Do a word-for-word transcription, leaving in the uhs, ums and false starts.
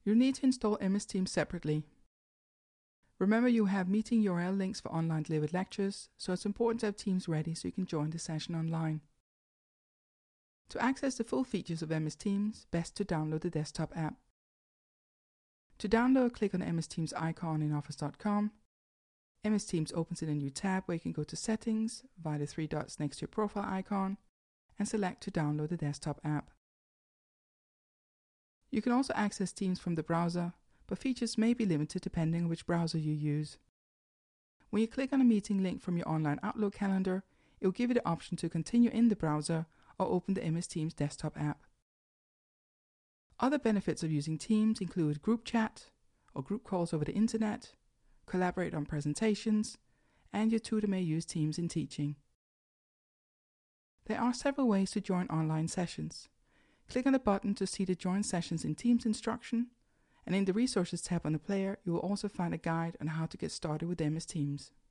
You'll need to install M S Teams separately. Remember, you have meeting U R L links for online delivered lectures, so it's important to have Teams ready so you can join the session online. To access the full features of M S Teams, best to download the desktop app. To download, click on the M S Teams icon in office dot com. M S Teams opens in a new tab where you can go to Settings via the three dots next to your profile icon and select to download the desktop app. You can also access Teams from the browser, but features may be limited depending on which browser you use. When you click on a meeting link from your online Outlook calendar, it will give you the option to continue in the browser or open the M S Teams desktop app. Other benefits of using Teams include group chat or group calls over the internet, collaborate on presentations, and your tutor may use Teams in teaching. There are several ways to join online sessions. Click on the button to see the Join Sessions in Teams instruction, and in the Resources tab on the player, you will also find a guide on how to get started with M S Teams.